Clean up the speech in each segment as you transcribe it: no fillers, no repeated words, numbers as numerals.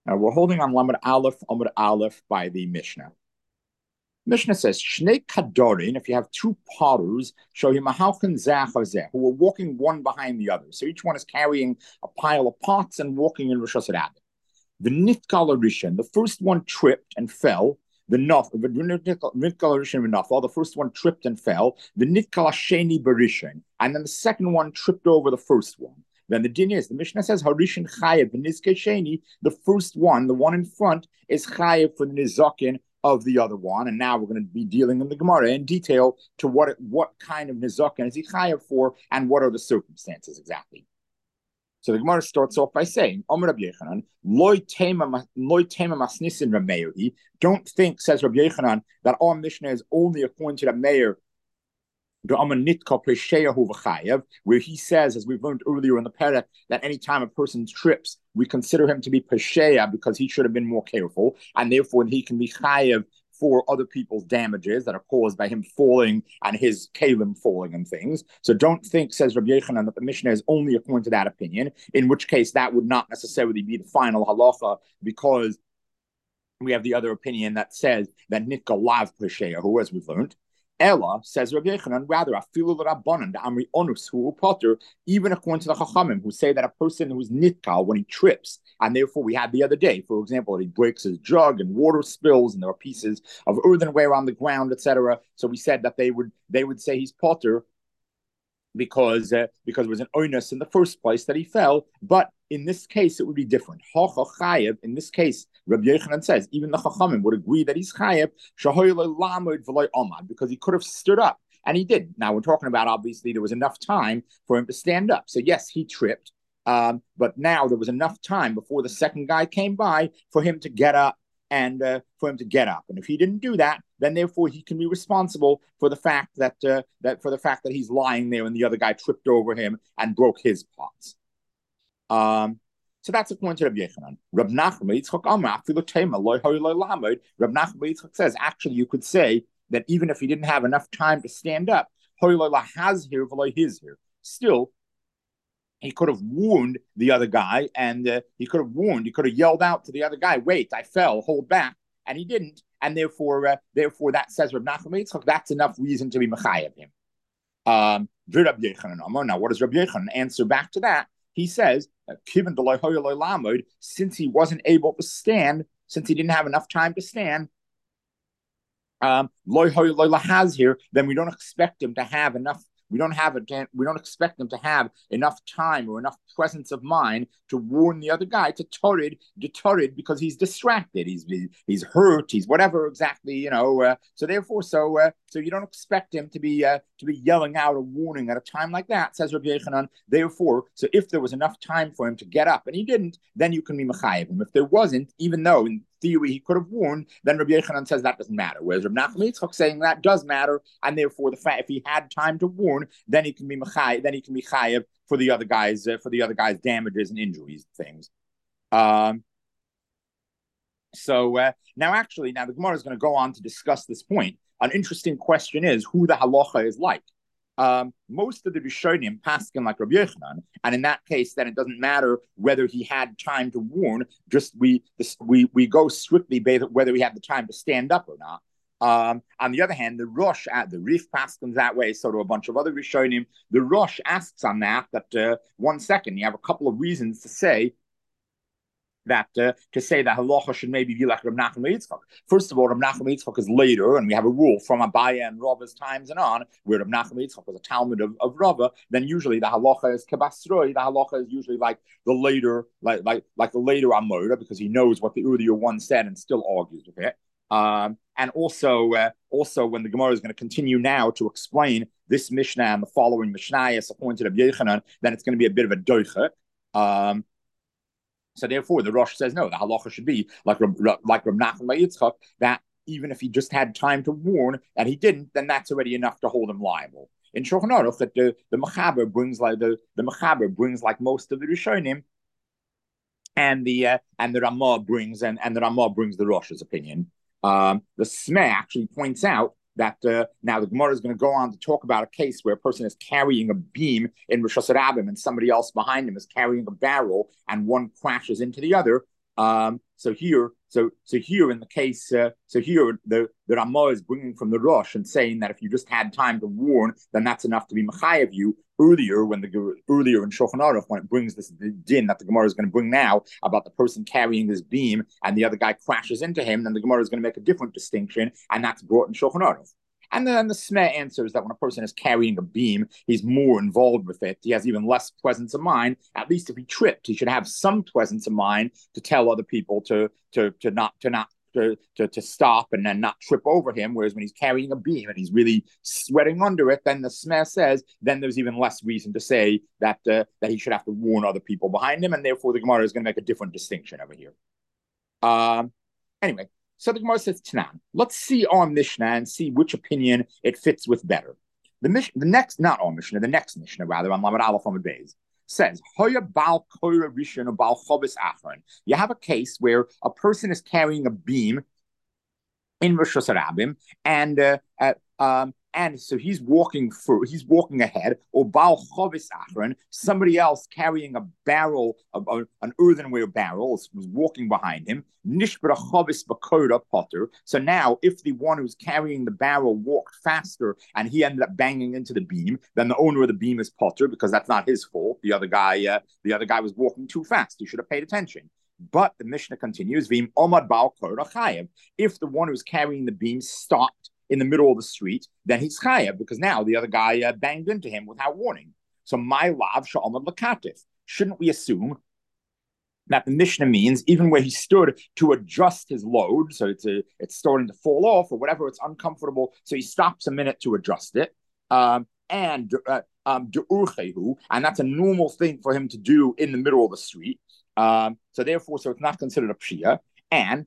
Now we're holding on Amud Aleph by the Mishnah. Mishnah says, Shnei Kadorin, if you have two potters, show him who are walking one behind the other. So each one is carrying a pile of pots and walking in Rosh Hashanah. The Nitkal Rishon, the first one tripped and fell. The first one tripped and fell. The Nitkal Sheni Barishon, and then the second one tripped over the first one. Then the din is, the Mishnah says, Harishin Chayev, the Nizke Sheni, the first one, the one in front, is Chayev for the Nizakin of the other one. And now we're going to be dealing in the Gemara in detail to what kind of Nizakin is he Chayev for and what are the circumstances exactly. So the Gemara starts off by saying, Omer Rabbi Yechanan, Loi tema masnisin Rameir. Don't think, says Rabbi Yechanan, that our Mishnah is only according to the Meir, where he says, as we've learned earlier in the parak, that anytime a person trips, we consider him to be pesheya because he should have been more careful, and therefore he can be chayev for other people's damages that are caused by him falling and his kalim falling and things. So don't think, says Rabbi Yechanan, that the Mishnah is only according to that opinion, in which case that would not necessarily be the final halacha, because we have the other opinion that says that nitka lav pesheya, who, as we've learned, Ella, says Rabbi Yechanan, rather, afilu l'rabbanan, the Amri onus, who potter, even according to the Chachamim, who say that a person who's nitkal, when he trips, and therefore we had the other day, for example, that he breaks his jug and water spills, and there are pieces of earthenware on the ground, etc. So we said that they would say he's potter because it was an onus in the first place that he fell. But in this case, it would be different. In this case, Rabbi Yechanan says, even the Chachamim would agree that he's chayev, because he could have stood up, and he didn't. Now, we're talking about, obviously, there was enough time for him to stand up. So, yes, he tripped, but now there was enough time before the second guy came by for him to get up and for him to get up. And if he didn't do that, then therefore he can be responsible for the fact that he's lying there and the other guy tripped over him and broke his pots. So that's according to Rabbi Yechanan. Rab Nachman Yitzchak says, actually, you could say that even if he didn't have enough time to stand up, still, he could have warned the other guy, and he could have yelled out to the other guy, "Wait, I fell, hold back," and he didn't, and therefore that says Rab Nachman Yitzchak, that's enough reason to be mechayev him. Now, what does Rabbi Yechanan answer back to that? He says, since he wasn't able to stand, since he didn't have enough time to stand, then we don't expect him to have enough. We don't expect him to have enough time or enough presence of mind to warn the other guy to deterred because he's distracted, he's hurt, he's whatever exactly, So therefore, so you don't expect him to be yelling out a warning at a time like that, says Rabbi Yechanan. Therefore, so if there was enough time for him to get up and he didn't, then you can be mechayev him. If there wasn't, even though in theory he could have warned, then Rabbi Yechanan says that doesn't matter. Whereas Rabbi Nachman Yitzchak saying that does matter, and therefore the fact if he had time to warn, then he can be chayev for the other guy's damages and injuries and things. So now the Gemara is going to go on to discuss this point. An interesting question is who the halacha is like. Most of the Rishonim paskin like Rabbi Yechanan, and in that case, then it doesn't matter whether he had time to warn. Just we go strictly based on whether he had the time to stand up or not. On the other hand, the Rosh at the Rif paskins that way, so do a bunch of other Rishonim. The Rosh asks on that 1 second, you have a couple of reasons to say that halacha should maybe be like Rab Nachman Yitzchak. First of all, Rab Nachman Yitzchak is later, and we have a rule from Abaya and Rava's times and on, where Rab Nachman Yitzchak was a Talmud of Rava. Then usually the halacha is kebasroi. The halacha is usually like the later Amora, because he knows what the earlier one said and still argues with it. And also when the Gemara is going to continue now to explain this Mishnah and the following Mishnayos according to Rabbi Yechanan, then it's going to be a bit of a doiche. So therefore, the Rosh says, no, the halacha should be like Rab Nachman Yitzchak, that even if he just had time to warn and he didn't, then that's already enough to hold him liable. In Shulchan Aruch, that the Mechaber brings like most of the Rishonim, and the Ramah brings the Rosh's opinion. The Smeh actually points out that now the Gemara is going to go on to talk about a case where a person is carrying a beam in Rosh Hashanah and somebody else behind him is carrying a barrel and one crashes into the other. So here in the case, so here the Ramah is bringing from the Rosh and saying that if you just had time to warn, then that's enough to be Machayev you. Earlier in Shulchan Aruch, when it brings this din that the Gemara is going to bring now about the person carrying this beam and the other guy crashes into him, then the Gemara is going to make a different distinction, and that's brought in Shulchan Aruch. And then the Smeh answers that when a person is carrying a beam, he's more involved with it. He has even less presence of mind. At least if he tripped, he should have some presence of mind to tell other people to stop and then not trip over him. Whereas when he's carrying a beam and he's really sweating under it, then the Smeh says, then there's even less reason to say that he should have to warn other people behind him, and therefore the Gemara is going to make a different distinction over here. Anyway. So the Gemara says, Tanan, let's see our Mishnah and see which opinion it fits with better. The next Mishnah rather, on Lamed Aleph Amud Beis, says, Hoya Baal Koira Rishon or Baal Chobis Achron. You have a case where a person is carrying a beam in Rosh Hashanah, and so he's walking ahead, or Baal Chovis Achron, somebody else carrying a barrel, an earthenware barrel, was walking behind him. Nishbara Chovis Bakoda Potter. So now, if the one who's carrying the barrel walked faster and he ended up banging into the beam, then the owner of the beam is Potter because that's not his fault. The other guy was walking too fast. He should have paid attention. But the Mishnah continues, V'im Omad Baal Koda Chayev. If the one who's carrying the beam stopped in the middle of the street, then he's chayav because now the other guy banged into him without warning. So my lav sha'amad lakatif. Shouldn't we assume that the Mishnah means even where he stood to adjust his load, so it's starting to fall off or whatever, it's uncomfortable, so he stops a minute to adjust it, and that's a normal thing for him to do in the middle of the street. So it's not considered a pshia, and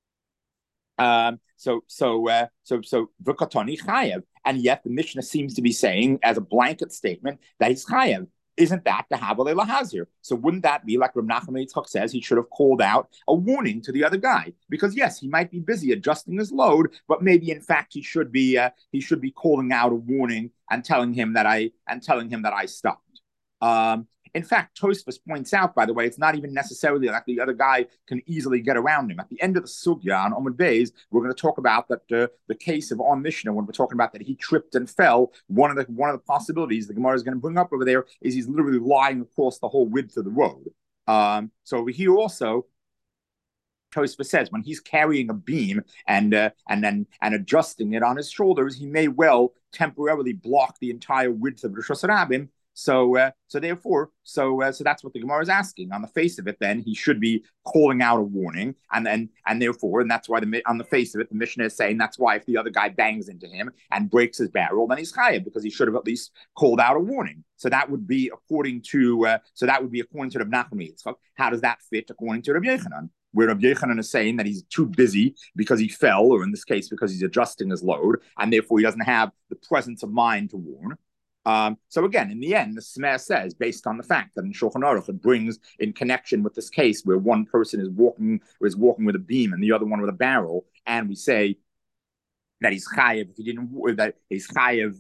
so v'katani chayev, and yet the Mishnah seems to be saying as a blanket statement that he's chayev. Isn't that the Havale Lahazir? So wouldn't that be like Rav Nachman Yitzchak says he should have called out a warning to the other guy? Because yes, he might be busy adjusting his load, but maybe in fact he should be calling out a warning and telling him that I stopped. In fact, Tosfos points out, by the way, it's not even necessarily like the other guy can easily get around him. At the end of the sugya on Amud Beis, we're going to talk about that the case of our Mishnah when we're talking about that he tripped and fell. One of the possibilities the Gemara is going to bring up over there is he's literally lying across the whole width of the road. So over here also, Tosfos says when he's carrying a beam and adjusting it on his shoulders, he may well temporarily block the entire width of Rosh Hashanah. So that's what the Gemara is asking. On the face of it, then he should be calling out a warning, and that's why on the face of it, the Mishnah is saying that's why if the other guy bangs into him and breaks his barrel, then he's chayav because he should have at least called out a warning. So that would be according to Rav Nachman Yitzchak. How does that fit according to Rabbi Yochanan? Where Rabbi Yochanan is saying that he's too busy because he fell, or in this case because he's adjusting his load, and therefore he doesn't have the presence of mind to warn. So again, in the end, the Smeh says, based on the fact that in Shulchan Aruch it brings in connection with this case where one person is walking with a beam and the other one with a barrel, and we say that he's chayev he's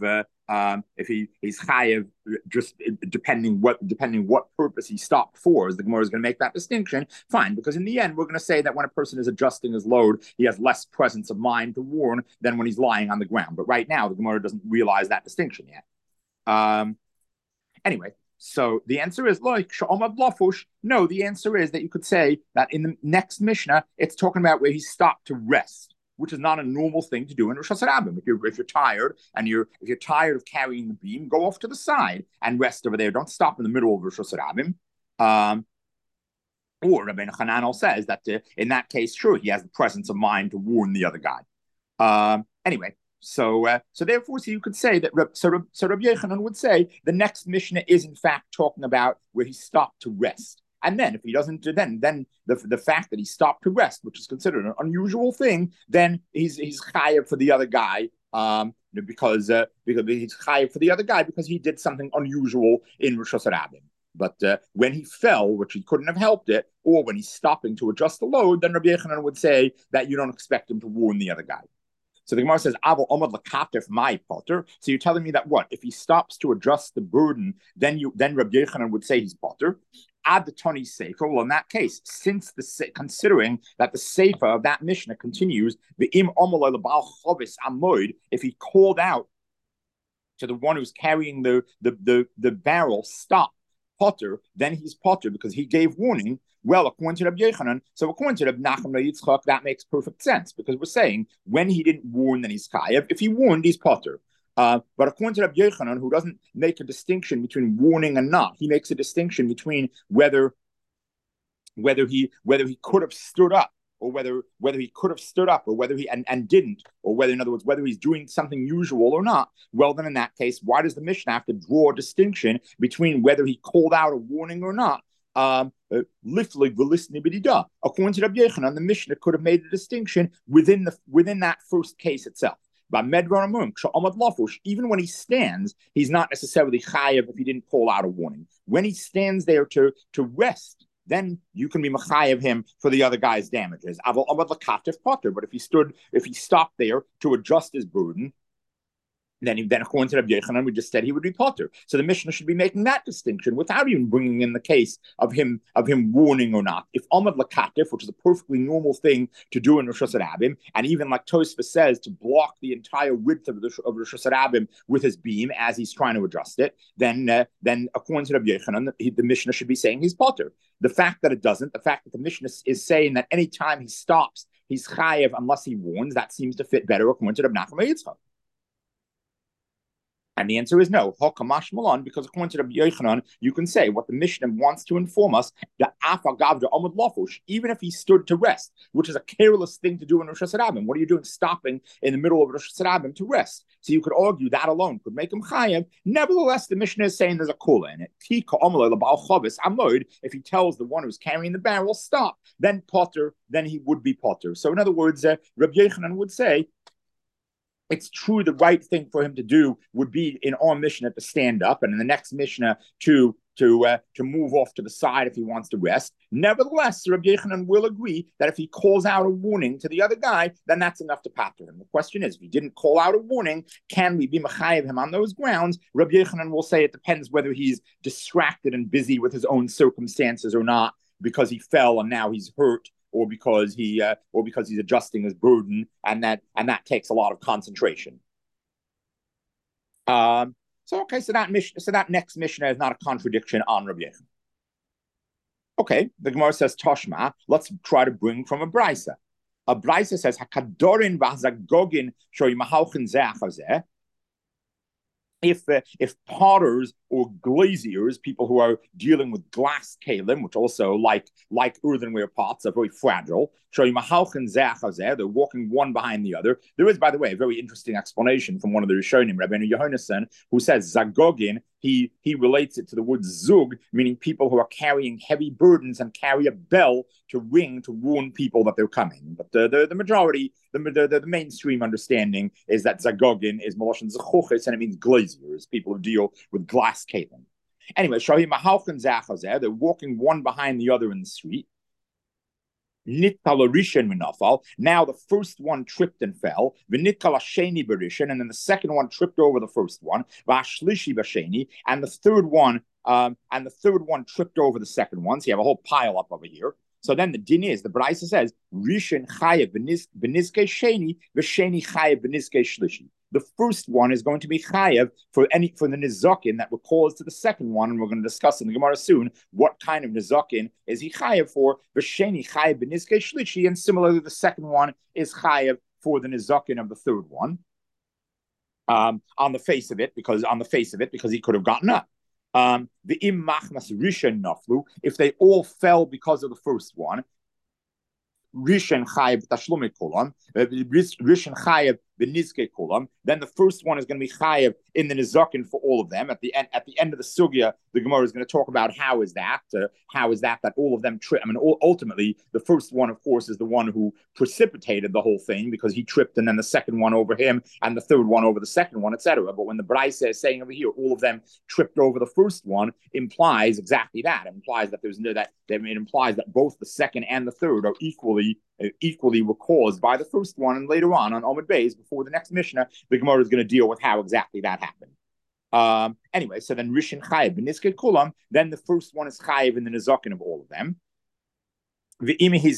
chayev just depending what purpose he stopped for. As the Gemara is going to make that distinction, fine, because in the end we're going to say that when a person is adjusting his load, he has less presence of mind to warn than when he's lying on the ground. But right now the Gemara doesn't realize that distinction yet. Anyway, so the answer is like Sha'omad Lafush. No, the answer is that you could say that in the next Mishnah, it's talking about where he stopped to rest, which is not a normal thing to do in Rosh Hashanah. If you're tired and if you're tired of carrying the beam, go off to the side and rest over there. Don't stop in the middle of Rosh Hashanah. Or Rabbeinu Hananel says that in that case, sure, he has the presence of mind to warn the other guy. Anyway. So therefore, you could say that. So Rabbi Yochanan would say the next Mishnah is in fact talking about where he stopped to rest, and then if he doesn't, then the fact that he stopped to rest, which is considered an unusual thing, then he's chayav for the other guy, because he's chayav for the other guy because he did something unusual in Rosh Hashanah. But when he fell, which he couldn't have helped it, or when he's stopping to adjust the load, then Rabbi Yochanan would say that you don't expect him to warn the other guy. So the Gemara says, "Aval omad lakatif my potter." So you're telling me that what if he stops to adjust the burden, then Rabbi Yochanan would say he's potter. add the Tony Sefer. Well, in that case, since considering that the Sefer of that Mishnah continues, the Im Omalei Lebal Chovis Amoid, if he called out to the one who's carrying the barrel, stop, Potter, then he's Potter because he gave warning. Well, according to Rabbi Yochanan, so according to Rabbi Nachman Yitzchak, that makes perfect sense because we're saying when he didn't warn, then he's chayav. If he warned, he's Potter. But according to Rabbi Yochanan, who doesn't make a distinction between warning and not, he makes a distinction between whether he could have stood up or whether he could have stood up or whether he and didn't, or whether, in other words, whether he's doing something usual or not. Well, then in that case, why does the Mishnah have to draw a distinction between whether he called out a warning or not? According to Rabbi Yochanan, the Mishnah could have made a distinction within that first case itself. But even when he stands, he's not necessarily chayav if he didn't call out a warning. When he stands there to rest, then you can be mechayev him for the other guy's damages. But if he stopped there to adjust his burden, then according to Rabbi Yochanan, we just said he would be potter. So the Mishnah should be making that distinction without even bringing in the case of him warning or not. If Amad Lakatif, which is a perfectly normal thing to do in Rosh Hashanah, and even like Tosfos says, to block the entire width of Rosh Hashanah with his beam as he's trying to adjust it, then according to Rabbi Yochanan, the Mishnah should be saying he's potter. The fact that it doesn't, the fact that the Mishnah is saying that any time he stops, he's chayev unless he warns, that seems to fit better according to Rabbi Nachman Yitzchak. And the answer is no. Hokamash Malon, because according to Rabbi Yochanan, you can say what the Mishnah wants to inform us, the Afagavda Amud Lafush, even if he stood to rest, which is a careless thing to do in Rosh Hashanah. What are you doing stopping in the middle of Rosh Hashanah to rest? So you could argue that alone could make him chayav. Nevertheless, the Mishnah is saying there's a kula in it. If he tells the one who's carrying the barrel, stop, then potter, then he would be potter. So in other words, Rabbi Yochanan would say, it's true the right thing for him to do would be in our Mishnah to stand up, and in the next Mishnah to move off to the side if he wants to rest. Nevertheless, Rabbi Yochanan will agree that if he calls out a warning to the other guy, then that's enough to patter him. The question is, if he didn't call out a warning, can we be mechayev him on those grounds? Rabbi Yochanan will say it depends whether he's distracted and busy with his own circumstances or not, because he fell and now he's hurt, or because he's adjusting his burden, and that takes a lot of concentration. So that next Mishnah is not a contradiction on Rabbi Yochanan. Okay, the Gemara says Toshma. Let's try to bring from a brisa. A brisa says Hakadorin v'Hazagogin shoyimahauchen ze'achazeh. If potters or glaziers, people who are dealing with glass kalim, which also like earthenware pots are very fragile, they're walking one behind the other. There is, by the way, a very interesting explanation from one of the Rishonim, Rabbeinu Yehonasan, who says Zagogin. He relates it to the word zug, meaning people who are carrying heavy burdens and carry a bell to ring to warn people that they're coming. But the majority, the mainstream understanding is that Zagogin is Moloshin Zechuchis, and it means glaziers, people who deal with glass kalim. Anyway, Shahim Mahalchan Zachazeh, they're walking one behind the other in the street. Now the first one tripped and fell, and then the second one tripped over the first one, and the third one tripped over the second one. So you have a whole pile up over here. So then the din is, the Brisa says, Rishon chayev b'nizkei sheni, v'sheni chayev b'nizkei shlishi. The first one is going to be chayev for the nizakin that were caused to the second one, and we're going to discuss in the Gemara soon what kind of nizakin is he chayev for. V'sheni chayev b'nizkei shlishi, and similarly the second one is chayev for the nizakin of the third one. On the face of it, because he could have gotten up. The im machmas rishon naflu, if they all fell because of the first one, rishon chayev tashlumi kolam, rishon chayev b'nizkei kolam, then the first one is going to be chayev in the nizakin for all of them. At the end of the sugya, the Gemara is going to talk about how is that all of them trip. I mean, ultimately, the first one, of course, is the one who precipitated the whole thing because he tripped, and then the second one over him, and the third one over the second one, etc. But when the Brisa is saying over here, all of them tripped over the first one, implies exactly that. It implies that it implies that both the second and the third are equally were caused by the first one, and later on Omid Beis, before the next Mishnah, the Gemara is going to deal with how exactly that happened. Anyway, so then Rishon Chayiv and Nizkei Kulam, then the first one is Chayiv in the Nizakin of all of them. Now,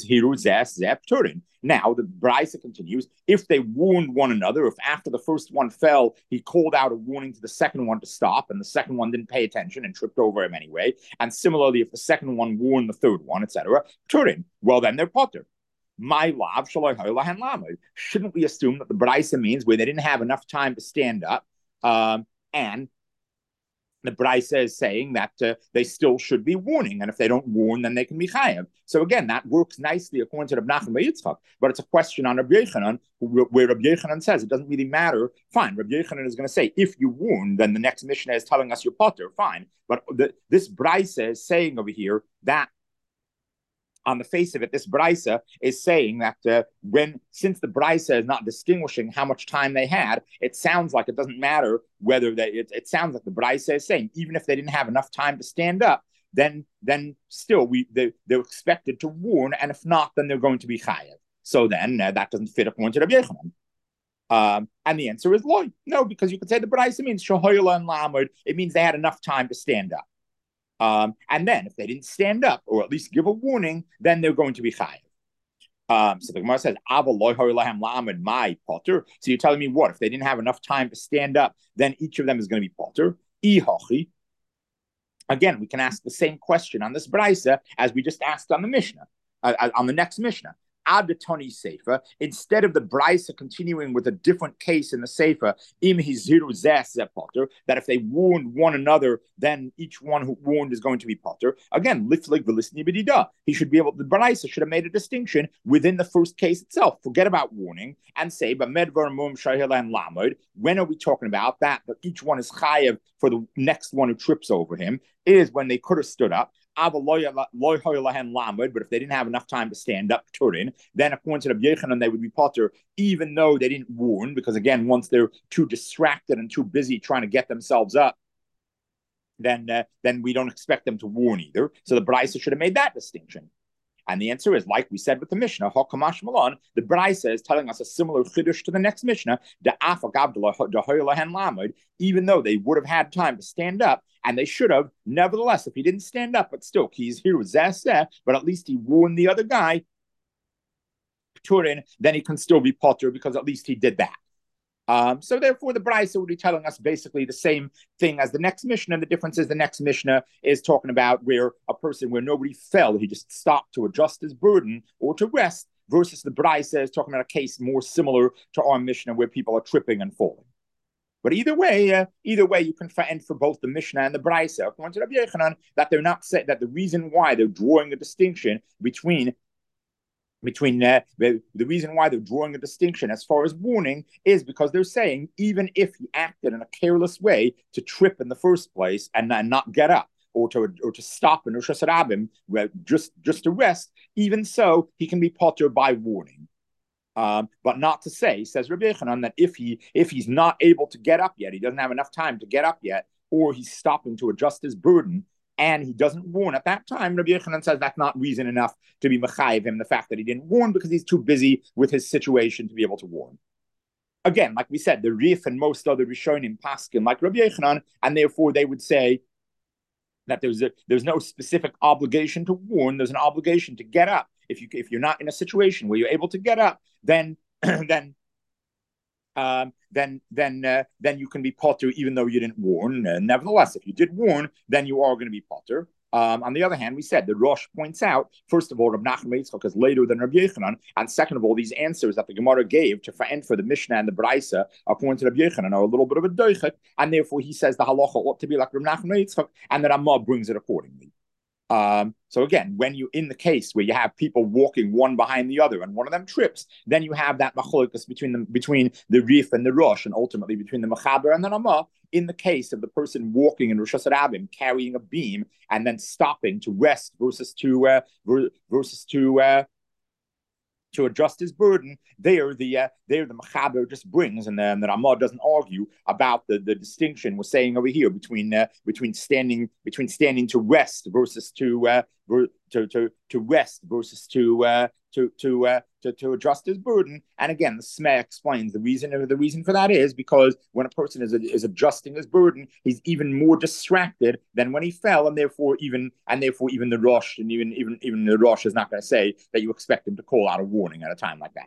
the Brisa continues, if they warned one another, if after the first one fell, he called out a warning to the second one to stop, and the second one didn't pay attention and tripped over him anyway, and similarly, if the second one warned the third one, etc., well, then they're potter. My love, shouldn't we assume that the Brisa means where they didn't have enough time to stand up, and the Brisa is saying that they still should be warning, and if they don't warn, then they can be chayav. So again, that works nicely according to Rabbi Nachman Yitzchak, but it's a question on Rabbi Yochanan, where Rabbi Yochanan says it doesn't really matter. Fine, Rabbi Yochanan is going to say, if you warn, then the next Mishnah is telling us you're potter. Fine, but this Brisa is saying over here that on the face of it, this Brisa is saying that since the Brisa is not distinguishing how much time they had, it sounds like it doesn't matter whether it sounds like the Brisa is saying, even if they didn't have enough time to stand up, then still they're expected to warn, and if not, then they're going to be chayav. So then that doesn't fit according to Rabbi Yochanan. And the answer is no, because you could say the Brisa means shahoyla and lamud. It means they had enough time to stand up. And then if they didn't stand up or at least give a warning, then they're going to be chayiv. So the Gemara says, my potter. So you're telling me what? If they didn't have enough time to stand up, then each of them is going to be potter. Again, we can ask the same question on this Brisa as we just asked on the Mishnah, on the next Mishnah. Abdatoni Sefer, instead of the Brisa continuing with a different case in the Sefer, that if they warned one another, then each one who warned is going to be potter. Again, he should be able, the Brisa should have made a distinction within the first case itself. Forget about warning and say, when are we talking about that? That each one is chayav for the next one who trips over him, is when they could have stood up. But if they didn't have enough time to stand up, then according to Rabbi Yochanan, they would be potter, even though they didn't warn, because again, once they're too distracted and too busy trying to get themselves up, then we don't expect them to warn either. So the Brisa should have made that distinction. And the answer is, like we said with the Mishnah, Hakamash Malon, the Brisa is telling us a similar chiddush to the next Mishnah, even though they would have had time to stand up, and they should have, nevertheless, if he didn't stand up, but still, he's here with Zeh, but at least he warned the other guy, then he can still be potter because at least he did that. So therefore, the Brisa would be telling us basically the same thing as the next Mishnah. The difference is the next Mishnah is talking about where nobody fell, he just stopped to adjust his burden or to rest, versus the Brisa is talking about a case more similar to our Mishnah where people are tripping and falling. But either way, you can find for both the Mishnah and the Brisa, according to Rabbi Yochanan, that they're not saying that the reason why they're drawing a distinction between the reason why they're drawing a distinction as far as warning is because they're saying even if he acted in a careless way to trip in the first place and not get up or to stop in Rosh Hashanah just to rest, even so he can be potter by warning. But not to say, says Rabbi Yochanan, that if he's not able to get up yet, he doesn't have enough time to get up yet, or he's stopping to adjust his burden, and he doesn't warn at that time, Rabbi Yochanan says that's not reason enough to be mechayiv him, the fact that he didn't warn because he's too busy with his situation to be able to warn. Again, like we said, the Rif and most other Rishonim paskin like Rabbi Yochanan, and therefore they would say that there's no specific obligation to warn. There's an obligation to get up. If you're not in a situation where you're able to get up, then you can be potter even though you didn't warn. Nevertheless, if you did warn, then you are going to be potter. On the other hand, we said the Rosh points out, first of all, Rabbi Nachman Yitzchak is later than Rabbi Yochanan, and second of all, these answers that the Gemara gave to for the Mishnah and the Brisa, according to Rabbi Yochanan, are a little bit of a doichet, and therefore he says the halacha ought to be like Rabbi Nachman Yitzchak, and that Ramah brings it accordingly. So again, when you in the case where you have people walking one behind the other and one of them trips, then you have that machlokas between the Rif and the Rosh, and ultimately between the Mechaber and the Ramah. In the case of the person walking in Rosh Hashanah carrying a beam and then stopping to rest versus to adjust his burden, there the Mechaber just brings, and the Ramah doesn't argue about the distinction we're saying over here between standing to rest versus to rest versus to adjust his burden. And again, the Smeh explains the reason for that is because when a person is adjusting his burden, he's even more distracted than when he fell, and therefore even the Rosh and even the Rosh is not going to say that you expect him to call out a warning at a time like that.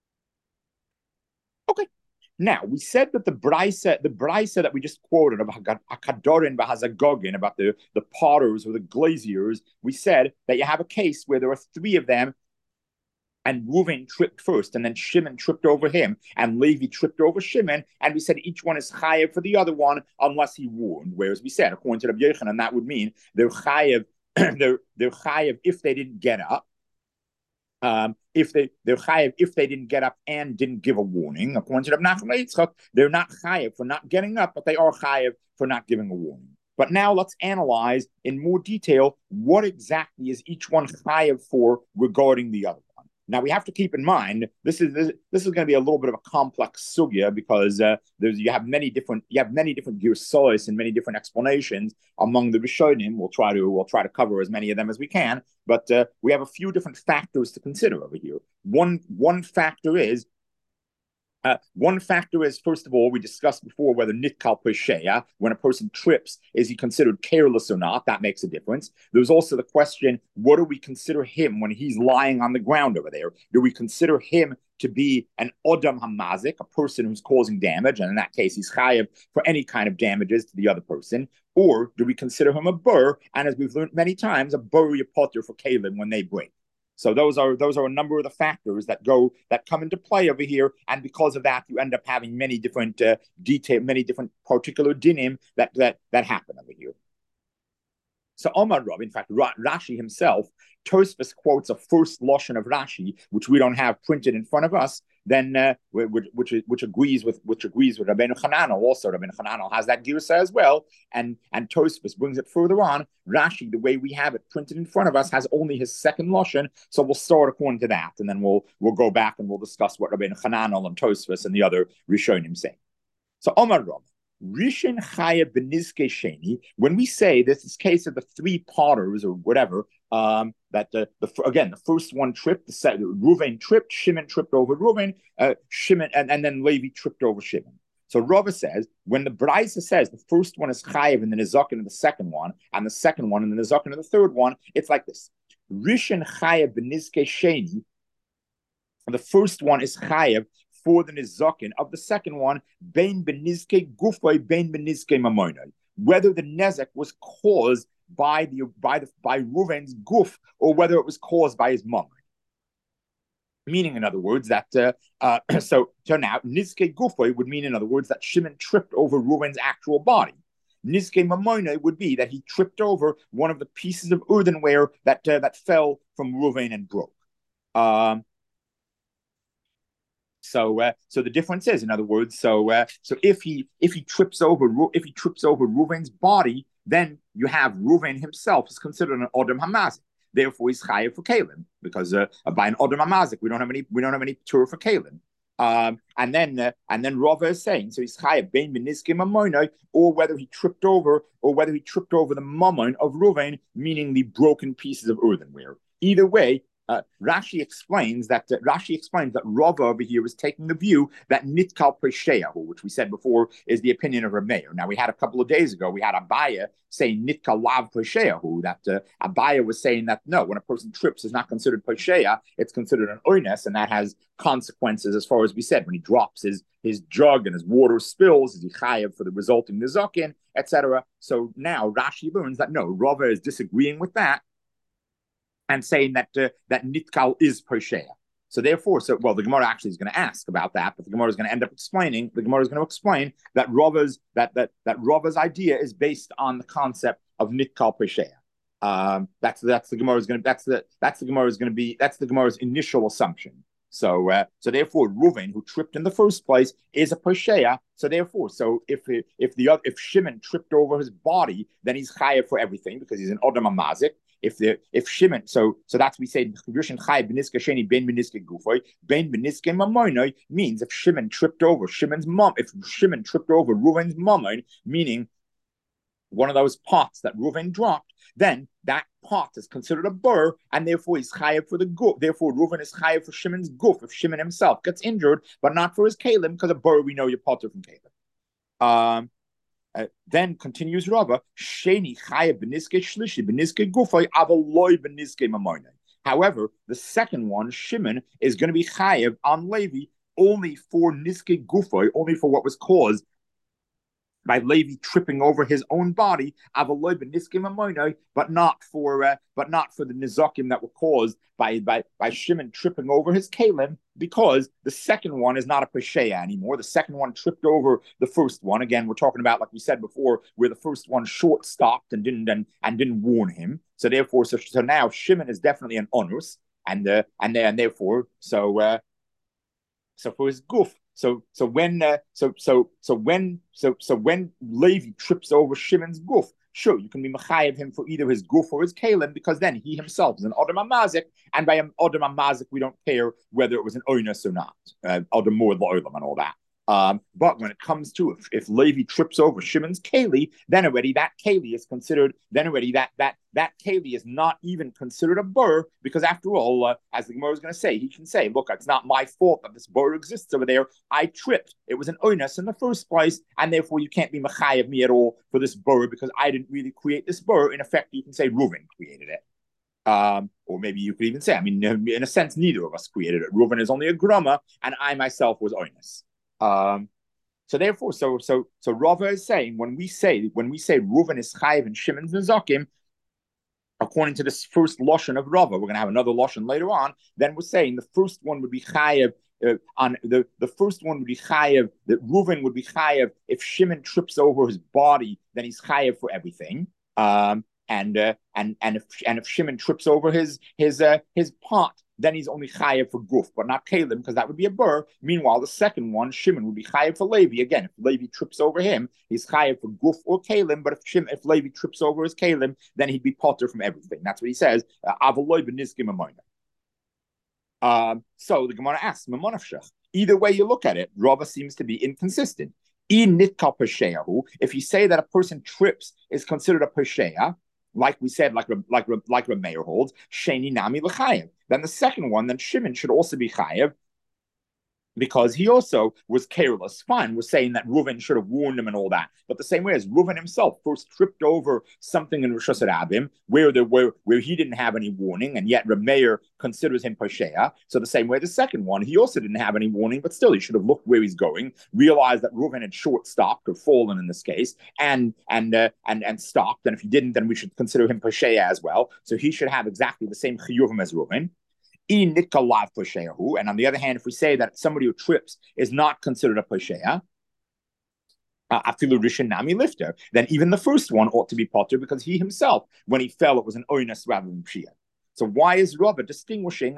Okay. Now, we said that the brisa that we just quoted of Hakadorin Bahazagogin, about the potters or the glaziers, we said that you have a case where there are three of them, and Reuven tripped first, and then Shimon tripped over him, and Levi tripped over Shimon, and we said each one is chayev for the other one unless he warned. Whereas we said, according to Rabbi Yochanan, that would mean they're chayev, they're chayev if they didn't get up. They're chayev if they didn't get up and didn't give a warning. According to Rabbi Nachman Yitzchak, they're not chayev for not getting up, but they are chayev for not giving a warning. But now let's analyze in more detail what exactly is each one chayev for regarding the other one. Now we have to keep in mind this is going to be a little bit of a complex sugya because you have many different girsois and many different explanations among the Rishonim. We'll try to cover as many of them as we can, but we have a few different factors to consider over here. One factor is, first of all, we discussed before whether nitkal pesheya, when a person trips, is he considered careless or not? That makes a difference. There's also the question, what do we consider him when he's lying on the ground over there? Do we consider him to be an odam hamazik, a person who's causing damage, and in that case, he's chayev for any kind of damages to the other person? Or do we consider him a bur, and as we've learned many times, a bur yapotter for kalim when they break? So those are a number of the factors that come into play over here, and because of that, you end up having many different particular dinim that happen over here. So Omar Rav, in fact, Rashi himself, Tosfos quotes a first lashon of Rashi, which we don't have printed in front of us. Then, which agrees with Rabbeinu Hananel. Also, Rabbeinu Hananel has that girsa as well, and Tosfos brings it further on. Rashi, the way we have it printed in front of us, has only his second lashon, so we'll start according to that, and then we'll go back and we'll discuss what Rabbeinu Hananel and Tosfos and the other Rishonim say. So Omar Rav, Rishon Chayev Benizke Sheni. When we say this case of the three potters or whatever, that the first one tripped, the second Reuven tripped, Shimon tripped over Reuven, Shimon, and then Levi tripped over Shimon. So Rava says when the Braisa says the first one is Chayev and the Nizakin of the second one, and the second one and the Nizakin of the third one, it's like this: Rishon Chayev Benizke Sheni. The first one is Chayev for the nizakin of the second one, bein benizke gufay, bein benizke mamonai. Whether the nezek was caused by Reuven's guf or whether it was caused by his mamon. Meaning, in other words, that so now nizke gufay would mean, in other words, that Shimon tripped over Reuven's actual body. Nizke mamonai would be that he tripped over one of the pieces of earthenware that fell from Reuven and broke. So the difference is, in other words, so if he trips over Reuven's body, then you have Reuven himself is considered an odom hamazik. Therefore, he's chayev for kalim because by an odom hamazik we don't have any tur for kalim. And then Rava is saying, so he's chayev bein benizke mamonai, or whether he tripped over the mamon of Reuven, meaning the broken pieces of earthenware. Either way. Rashi explains that Rava over here is taking the view that nitkal pesheyahu, which we said before is the opinion of Rav Meir. Now we had a couple of days ago, we had Abaya saying nitkal lav pesheyahu, that Abaya was saying that no, when a person trips is not considered pesheya, it's considered an oines, and that has consequences as far as we said when he drops his jug and his water spills, is he chayev for the resulting nizakin, etc. So now Rashi learns that no, Rava is disagreeing with that and saying that nitkal is pesheya. So therefore, the Gemara actually is going to ask about that, but the Gemara is going to end up explaining. The Gemara is going to explain that Rava's idea is based on the concept of nitkal pesheya. That's the Gemara's initial assumption. So therefore, Reuven, who tripped in the first place, is a pesheya. So therefore, if Shimon tripped over his body, then he's chayev for everything because he's an odom hamazik. If Shimon, so that's we say Rishon Chayev beniske sheni ben beniske gufay ben beniske mamonai means if Shimon tripped over Reuven's mamon, meaning one of those pots that Reuven dropped, then that pot is considered a burr, and therefore he's chayav for the guf. Therefore, Reuven is chayav for Shimon's guf if Shimon himself gets injured, but not for his kalim, because a burr we know you're potter from kalim. Then continues Rava, Sheni chayav beniske shlishi beniske gufay avaloi beniske mamonei. However, the second one, Shimon, is going to be chayav on Levi only for niske gufay, only for what was caused by Levi tripping over his own body, but not for the nizakim that were caused by Shimon tripping over his kalim, because the second one is not a pesheya anymore. The second one tripped over the first one. Again, we're talking about, like we said before, where the first one short stopped and didn't warn him. So therefore, so now Shimon is definitely an onus, and therefore, so for his guf. So when Levi trips over Shimon's guf, sure, you can be mechayev him for either his guf or his kalim, because then he himself is an Odom HaMazik, and by an Odom HaMazik we don't care whether it was an oinus or not, Odom Mor L'Olam and all that. But when it comes to if Levi trips over Shimon's keli, then already that keli is considered. Then already that keli is not even considered a burr, because after all, as the Gemara is going to say, he can say, "Look, it's not my fault that this burr exists over there. I tripped. It was an oinus in the first place, and therefore you can't be mechayev me at all for this burr because I didn't really create this burr." In effect, you can say Reuven created it. Or maybe you could even say, I mean, in a sense, neither of us created it. Reuven is only a grumma, and I myself was oinus. So therefore, so Rava is saying when we say Reuven is chayiv and Shimon's nezakim, according to this first lashon of Rava, we're going to have another lashon later on. Then we're saying the first one would be chayiv on the first one would be chayiv, that Reuven would be chayiv if Shimon trips over his body, then he's chayiv for everything. And if Shimon trips over his pot, then he's only chayev for guf, but not kalim, because that would be a burr. Meanwhile, the second one, Shimon, would be chayev for Levi. Again, if Levi trips over him, he's chayev for guf or kalim. But if Levi trips over his kalim, then he'd be potter from everything. That's what he says. So the Gemara asks, either way you look at it, Rava seems to be inconsistent. If you say that a person trips is considered a pesheya, like we said, like Rameir holds, Sheni Nami L'chayev. Then the second one, then Shimon should also be chayev, because he also was careless. Fine, we're saying that Reuven should have warned him and all that. But the same way as Reuven himself first tripped over something in Rosh Hashanah where he didn't have any warning, and yet Rameir considers him Pasheya. So the same way the second one, he also didn't have any warning, but still he should have looked where he's going, realized that Reuven had short stopped or fallen in this case, and stopped. And if he didn't, then we should consider him Pasheya as well. So he should have exactly the same chiyuvim as Reuven. And on the other hand, if we say that somebody who trips is not considered a posheya, then even the first one ought to be potter, because he himself, when he fell, it was an oinus rather than pshia. So why is Rava distinguishing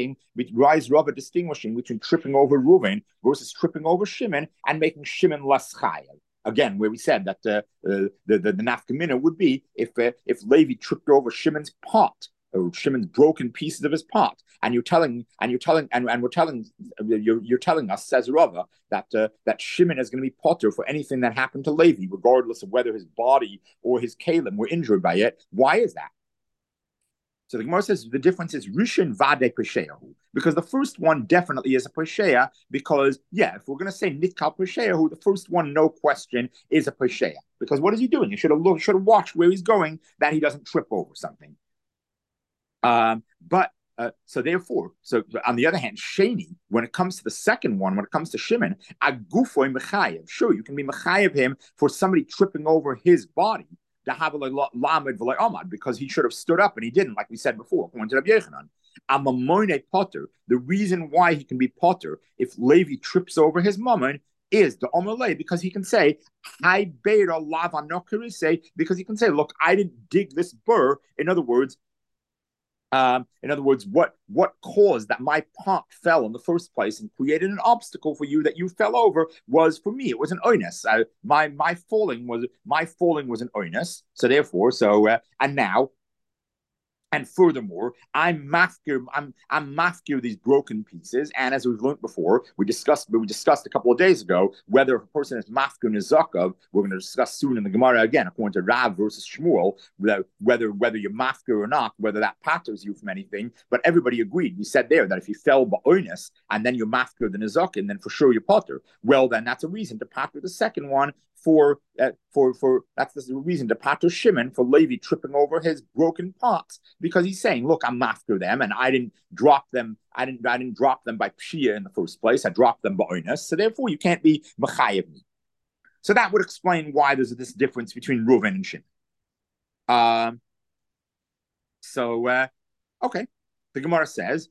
between tripping over Reuven versus tripping over Shimon and making Shimon less chayav? Again, where we said that the nafkamina would be if Levi tripped over Shimon's pot, or Shimon's broken pieces of his pot, and you're telling us, says Rava, that Shimon is going to be potter for anything that happened to Levi, regardless of whether his body or his kalim were injured by it. Why is that? So the Gemara says the difference is Rishon Vade Pesheyahu, because the first one definitely is a Pesheya, because, yeah, if we're going to say Nitkal Pesheyahu, the first one, no question, is a Pesheya. Because what is he doing? He should have watched where he's going, that he doesn't trip over something. So on the other hand, Sheni, when it comes to the second one, when it comes to Shimon, Agufoy Mechayev. Sure, you can be Mechayev him for somebody tripping over his body, because he should have stood up and he didn't, like we said before, according to Rabbi Yechanan. Amamoine Potter, the reason why he can be Potter if Levi trips over his mammon is the Omerle, because he can say, because he can say, look, I didn't dig this burr. In other words, what caused that my pot fell in the first place and created an obstacle for you that you fell over was, for me, it was an oinus. My falling was an oinus. So therefore, and now And furthermore, I'm mafkir these broken pieces. And as we've learned before, we discussed a couple of days ago whether a person is mafkir nizakav. We're going to discuss soon in the Gemara again, according to Rav versus Shmuel, whether you're mafkir or not, whether that patters you from anything. But everybody agreed. We said there that if you fell ba'onis and then you're mafkir the nizakin, then for sure you're potter. Well, then that's a reason to patter the second one. For that's the reason to pater Shimon for Levi tripping over his broken pots, because he's saying, look, I'm after them and I didn't drop them. I didn't drop them by pshia in the first place. I dropped them by oinus. So therefore, you can't be mechayev me. So that would explain why there's this difference between Reuven and Shimon. Okay, the Gemara says.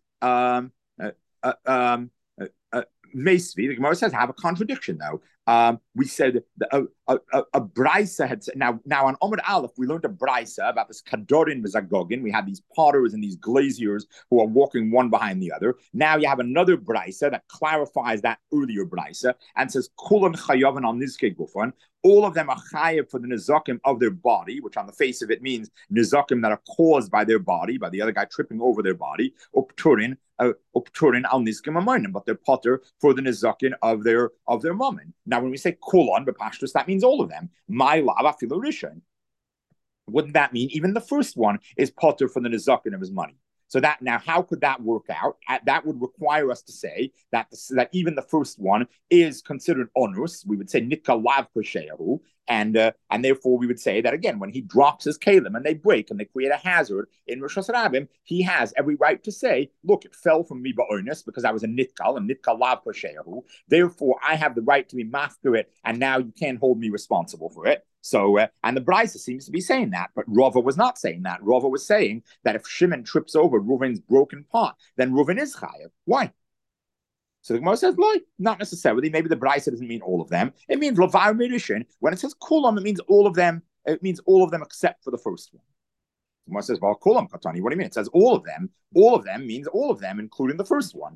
Meisvi, the Gemara says, have a contradiction though. We said a brisa had said, now on Omid Aleph we learned a brisa about this kadorin v'zagogin. We had these potters and these glaziers who are walking one behind the other. Now you have another brisa that clarifies that earlier brisa and says kulan chayavan al nizke gufan. All of them are chayav for the nizakim of their body, which on the face of it means nizakim that are caused by their body, by the other guy tripping over their body, upturin al nizkim amonim, but they're potter for the nizakin of their mammon. Now, when we say kolon b'pashtus, that means all of them. My lava filorishan. Wouldn't that mean even the first one is potter for the nizakin of his money? So that now, how could that work out? That would require us to say that even the first one is considered onus. We would say nika lav kosheyahu, and therefore we would say that again, when he drops his kalim and they break and they create a hazard in Rosh Hashanah, he has every right to say, look, it fell from me ba'onus because I was a nitkal and nitkal lav kosheyahu. Therefore, I have the right to be master it, and now you can't hold me responsible for it. So, and the Brisa seems to be saying that, but Rava was not saying that. Rava was saying that if Shimon trips over Reuven's broken pot, then Reuven is chayav. Why? So the Gemara says, not necessarily. Maybe the Brisa doesn't mean all of them. It means Lavar Mirishin. When it says Kulam, it means all of them. It means all of them except for the first one. The Gemara says, well, Kulam Katani. What do you mean? It says all of them. All of them means all of them, including the first one.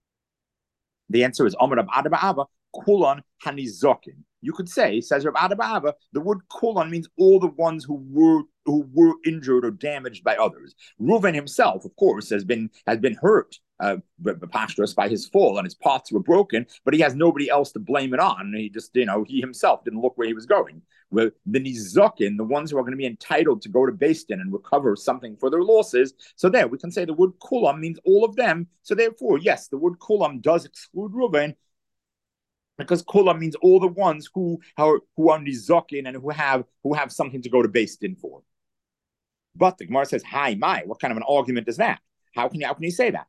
The answer is Amar Rab Ada Ba'ava, Kulan Hanizokin. You could say, says Rab Ada Ba'ava, the word Kulan means all the ones who were injured or damaged by others. Reuven himself, of course, has been hurt by his fall, and his pots were broken, but he has nobody else to blame it on. He just, he himself didn't look where he was going. Well, the Nizakin, the ones who are going to be entitled to go to Beis Din and recover something for their losses. So there, we can say the word Kulam means all of them. So therefore, yes, the word Kulam does exclude Reuven, because Kulam means all the ones who are Nizakin and who have something to go to Beis Din for. But the Gemara says, "Hi, my, what kind of an argument is that? How can you say that?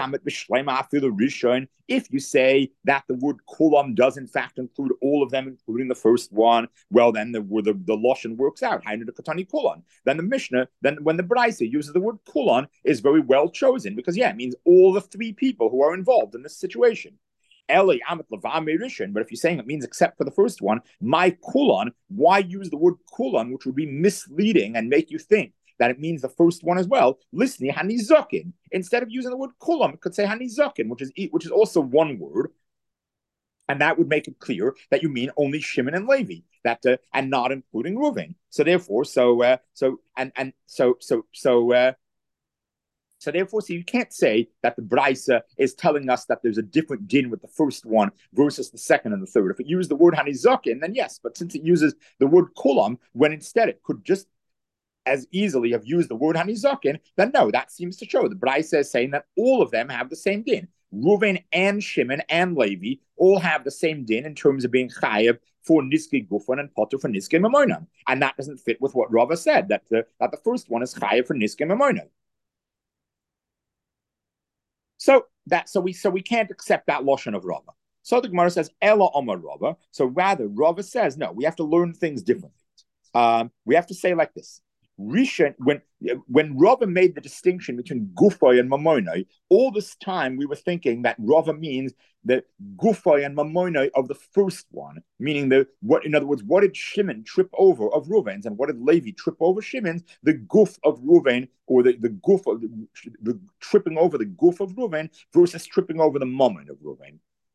If you say that the word kulam does in fact include all of them, including the first one, well, then the lashon works out. Then the Mishnah, then when the Brisa uses the word kulan, is very well chosen, because it means all the three people who are involved in this situation. But if you're saying it means except for the first one, my kulan, why use the word kulan, which would be misleading and make you think that it means the first one as well? Listen, hanizakin. Instead of using the word kulam, it could say hanizakin, which is also one word, and that would make it clear that you mean only Shimon and Levi, and not including Reuven. So therefore, so you can't say that the Brisa is telling us that there's a different din with the first one versus the second and the third. If it used the word hanizakin, then yes, but since it uses the word kulam, when instead it could just as easily have used the word hanizakin, then no, that seems to show the Brisa is saying that all of them have the same din. Reuven and Shimon and Levi all have the same din in terms of being chayav for niske gufan and potter for niske mamonam, and that doesn't fit with what Rava said, that the first one is chayav for niske mamonam. So we can't accept that lashon of Rava. So the Gemara says Ela Omar Rava. So rather, Rava says no. We have to learn things differently. We have to say like this: Rishon, when Rava made the distinction between Gufay and Mamonai, all this time we were thinking that Rava means the Gufay and Mamonai of the first one, meaning in other words, what did Shimon trip over of Reuven's, and what did Levi trip over Shimon's? The guf of Reuven, or the guf of the tripping over the guf of Reuven versus tripping over the Mammon of Reuven.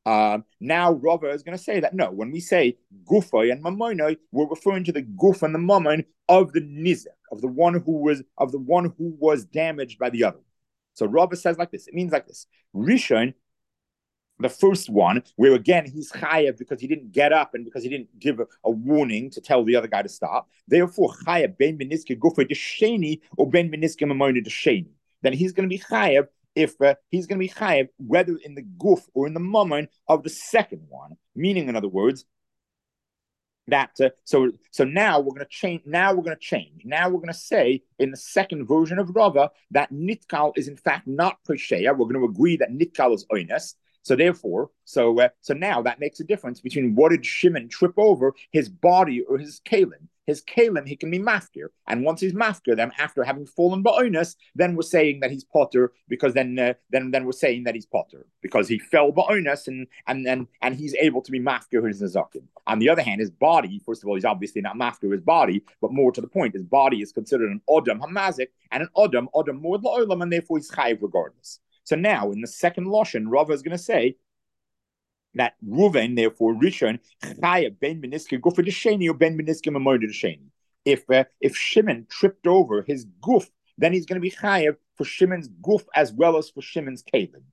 Now Rava is going to say that no, when we say Gufay and Mamonoi, we're referring to the Guf and the Mamon of the Nizak, of the one who was damaged by the other. So Rava says like this. It means like this. Rishon, the first one, where again he's chayav because he didn't get up and because he didn't give a warning to tell the other guy to stop. Therefore, chayav ben beniske gufay desheni or ben beniske mamona desheni. Then he's going to be chayav if he's going to be chayav whether in the guf or in the mamon of the second one. Meaning, in other words, that so now we're going to change. Now we're going to say in the second version of Rava that nitkal is in fact not pesheya. We're going to agree that nitkal is oines. So therefore, so now that makes a difference between what did Shimon trip over, his body or his kalim. His kalim, he can be mafkir, and once he's mafkir them after having fallen ba'onis, then we're saying that he's potter because then we're saying that he's potter because he fell ba'onis and he's able to be mafkir his nazakim. On the other hand, his body, first of all, he's obviously not mafkir his body, but more to the point, his body is considered an odam hamazik and an odam more la'olam, and therefore he's chayiv regardless. So now, in the second Lashon, Rava is going to say that Ruven, therefore, Rishon, Chaya ben Beniske Gufa Desheni or ben Beniske Mamoda Desheni. If Shimon tripped over his guf, then he's going to be Chayav for Shimon's guf as well as for Shimon's kalim.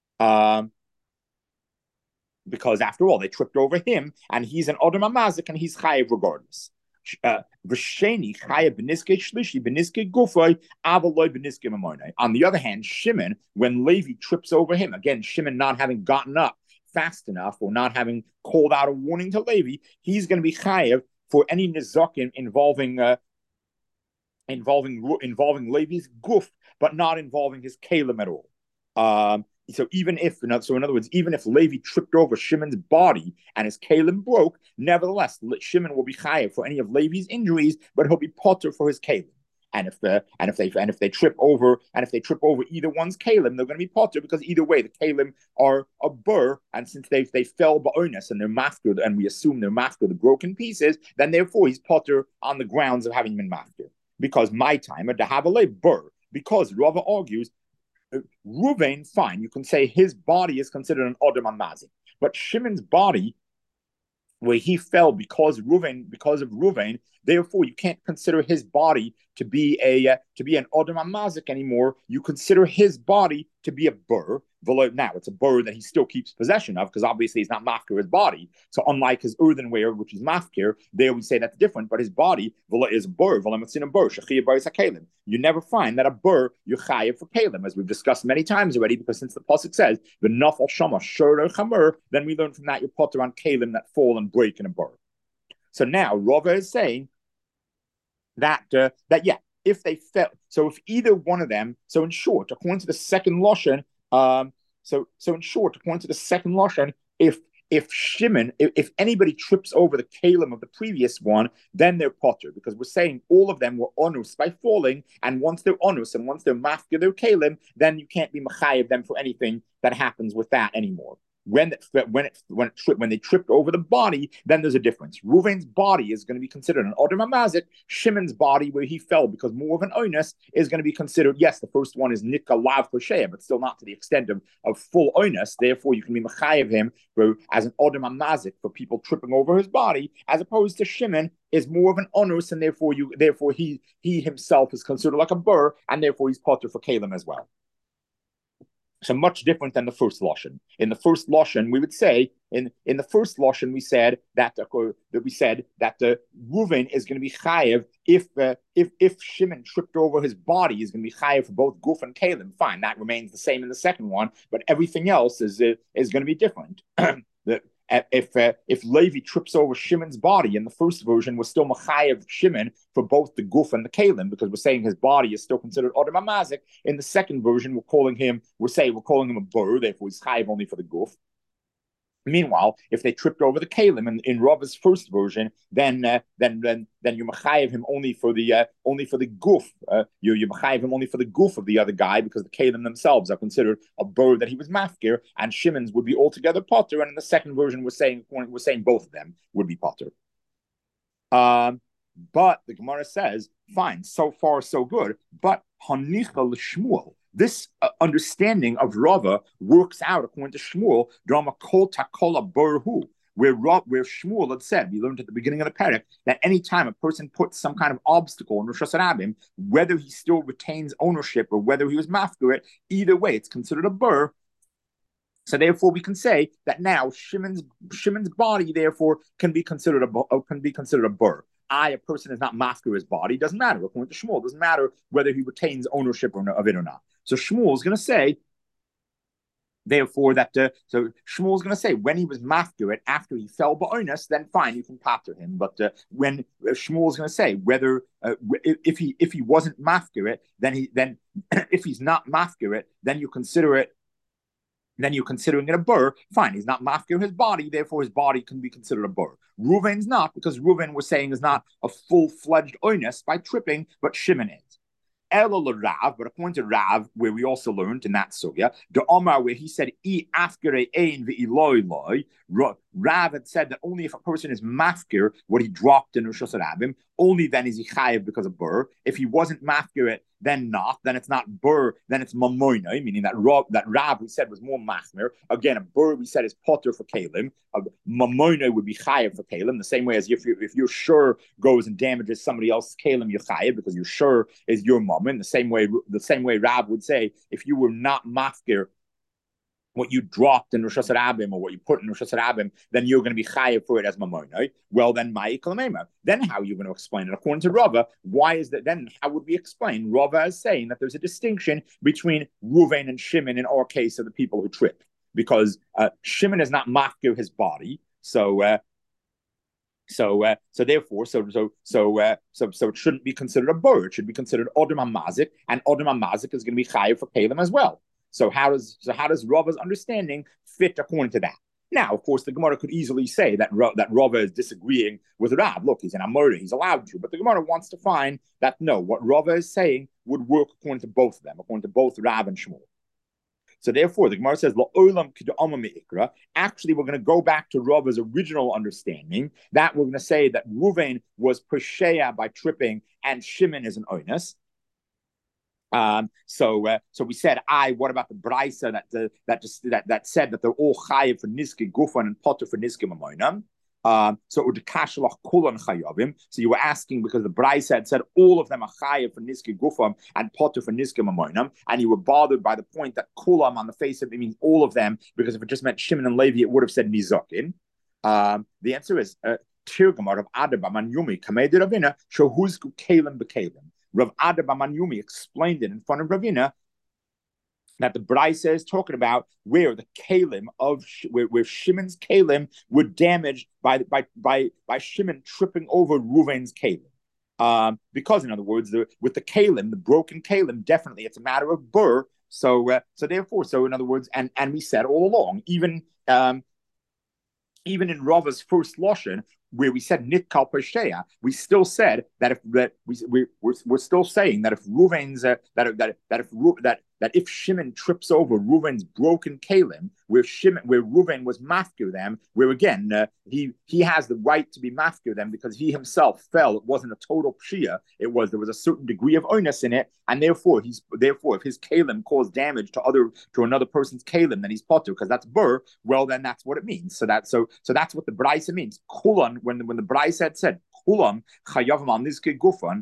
Because after all, they tripped over him, and he's an Odom Amazik, and he's Chayav regardless. On the other hand, Shimon, when Levi trips over him, again, Shimon not having gotten up fast enough or not having called out a warning to Levi, he's going to be chayav for any nizakim involving Levi's guf, but not involving his kalim at all. So in other words, even if Levi tripped over Shimon's body and his kalim broke, nevertheless, Shimon will be chayav for any of Levi's injuries, but he'll be potter for his kalim. And if they trip over either one's kalim, they're going to be potter because either way the kalim are a burr, and since they fell ba'onis and they're mafkir, and we assume they're mafkir the broken pieces, then therefore he's potter on the grounds of having been mafkir. Because my time a dahavale burr, because Rava argues. Ruvain, fine, you can say his body is considered an Odom Amazik, but Shimon's body, where he fell because of Ruvain, therefore you can't consider his body to be an Odom Amazik anymore. You consider his body to be a burr. Now it's a burr that he still keeps possession of because obviously he's not mafkir his body. So unlike his earthenware, which is mafkir, there we say that's different. But his body is a burr. You never find that a burr you're chayiv for kalim, as we've discussed many times already. Because since the pasuk says the nafal shama shur chamer, then we learn from that you're potter on kalim that fall and break in a burr. So now Rava is saying that if they fell, so if either one of them, so in short, according to the second Lashon, if anybody trips over the kalim of the previous one, then they're potter, because we're saying all of them were onus by falling, and once they're onus and once they're mafkir their kalim, then you can't be machayev them for anything that happens with that anymore. When they tripped over the body, then there's a difference. Ruvain's body is going to be considered an Odom Amazik. Shimon's body, where he fell because more of an onus, is going to be considered, yes, the first one is Nitka Lav Kosheya, but still not to the extent of full onus. Therefore, you can be Machayev him as an Odom Amazik for people tripping over his body, as opposed to Shimon is more of an onus, and therefore he himself is considered like a burr, and therefore he's potter for Kalim as well. So much different than the first Lashon. In the first Lashon, we would say, in the first Lashon, we said that the Ruvain is going to be chayev if Shimon tripped over his body, is going to be chayev for both Guf and Kalim. Fine, that remains the same in the second one, but everything else is going to be different. If Levi trips over Shimon's body, in the first version, we're still machayev Shimon for both the guf and the kalim, because we're saying his body is still considered Odom Amazik. In the second version, we're calling him a burr, therefore he's chayev only for the guf. Meanwhile, if they tripped over the kalim in Rava's first version, then you machayev him only for the guf. You machayev him only for the guf of the other guy, because the kalim themselves are considered a bird that he was mafkir, and Shimon's would be altogether potter. And in the second version, we're saying both of them would be potter. But the Gemara says, fine, so far so good. But hanicha l'shmuel. This understanding of Rava works out according to Shmuel, drama kol takola burhu, where Shmuel had said, we learned at the beginning of the parak, that any time a person puts some kind of obstacle in Rosh Hashanah, whether he still retains ownership or whether he was mafker it, either way, it's considered a bur. So therefore, we can say that now Shimon's body therefore can be considered a bur. A person is not mafker his body, doesn't matter. According to Shmuel, doesn't matter whether he retains ownership of it or not. So Shmuel is going to say, therefore, that so Shmuel's going to say when he was mafker it after he fell ba'onis, then fine, you can pater him. But when Shmuel's going to say whether if he wasn't mafker it, then if he's not mafker it, then you consider it. Then you're considering it a bur. Fine, he's not mafker his body, therefore his body can be considered a bur. Reuven's not, because Reuven we're saying is not a full-fledged oinus by tripping, but Shimon is. Elo Rav, but according to Rav, where we also learned in that sugya, the Omar where he said I afkere ein ve'iloi loi. Rav had said that only if a person is mafkir what he dropped in Rosh Hashanah, only then is he chayiv because of bur. If he wasn't mafkir it, then not. Then it's not bur. Then it's mamoina, meaning that Rav we said was more machmir. Again, a bur we said is potter for kalim. A mamoina would be chayiv for kalim. The same way as if your shur goes and damages somebody else's kalim, you're chayiv because your shur is your mammon. The same way Rav would say if you were not mafkir what you dropped in Rosh Hashanah or what you put in Rosh Hashanah, then you're going to be chayiv for it as mamonai. Well, then then how are you going to explain it? According to Rava, why is that? Then how would we explain Rava as saying that there's a distinction between Ruvain and Shimon in our case of the people who trip, because Shimon is not mafkir his body, so therefore, it shouldn't be considered a bur. It should be considered odom hamazik, and odom hamazik is going to be chayiv for kalim as well. So how does Rava's understanding fit according to that? Now, of course, the Gemara could easily say that Rava is disagreeing with Rav. Look, he's an Amora, he's allowed to. But the Gemara wants to find that no, what Rava is saying would work according to both of them, according to both Rav and Shmuel. So therefore, the Gemara says, actually, we're going to go back to Rava's original understanding, that we're going to say that Ruvain was Pesheya by tripping and Shimon is an Oinus. So we said, what about the Braisa that said that they're all chayiv for niske gufan and potter for niske mamoinam? So you were asking because the Braisa had said all of them are chayiv for niske gufam and potter for niske mamoinam, and you were bothered by the point that kulam on the face of it means all of them, because if it just meant Shimon and Levi, it would have said nizokin. The answer is Tirgamar of Adaba Manyumi Kamei de Ravina Shohuzku Kalim Bekalim. Rav Ada Bamanyumi explained it in front of Ravina that the Braisa is talking about where the kalim where Shimon's kalim were damaged by Shimon tripping over Ruvain's kalim. Because in other words, with the kalim, the broken kalim, definitely it's a matter of bur. So in other words, and we said all along, even in Rava's first lashon, where we said nitkal pesheya, we still said that we're still saying that if Ruvain's that if Shimon trips over Ruvain's broken kalim, where Ruvain was mafkir them, where again he has the right to be mafkir them because he himself fell. It wasn't a total pshia. There was a certain degree of onus in it, and therefore if his kalim caused damage to another person's kalim, then he's potter because that's bur. Well, then that's what it means. So that's what the Braisa means. Kulan, when the Braisa had said kulam chayavam al nizke gufan.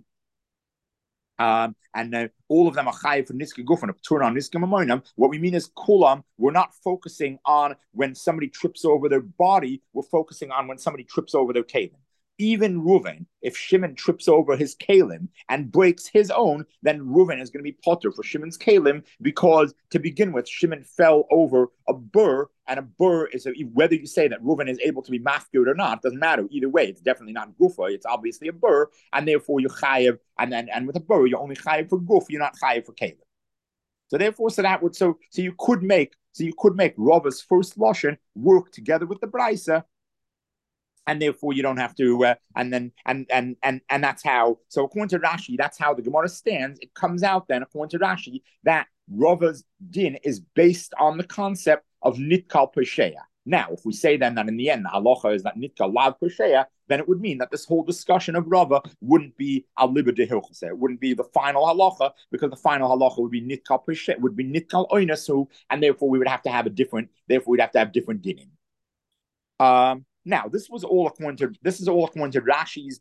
And all of them are chayiv for niske gufan, turn on niske mamonam. What we mean is kulam. We're not focusing on when somebody trips over their body. We're focusing on when somebody trips over their kalim. Even Reuven, if Shimon trips over his kalim and breaks his own, then Reuven is going to be potter for Shimon's kalim, because to begin with, Shimon fell over a bur, and a bur is whether you say that Reuven is able to be mafkir or not, doesn't matter. Either way, it's definitely not gufa. It's obviously a bur, and therefore you're chayiv, and with a bur, you're only chayiv for guf, you're not chayiv for kalim. So therefore, so you could make Rava's first lashon work together with the Braisa. And therefore, you don't have to, and that's how. So according to Rashi, that's how the Gemara stands. It comes out then, according to Rashi, that Rava's din is based on the concept of nitkal pesheya. Now, if we say then that in the end the halacha is that nitka lav pesheya, then it would mean that this whole discussion of Rava wouldn't be al liber de hilchase. It wouldn't be the final halacha, because the final halacha would be nitkal pesheya, would be nitkal oinasu, and therefore we would have to have a different. Therefore, we'd have to have different dinim. Now, this is all according to Rashi's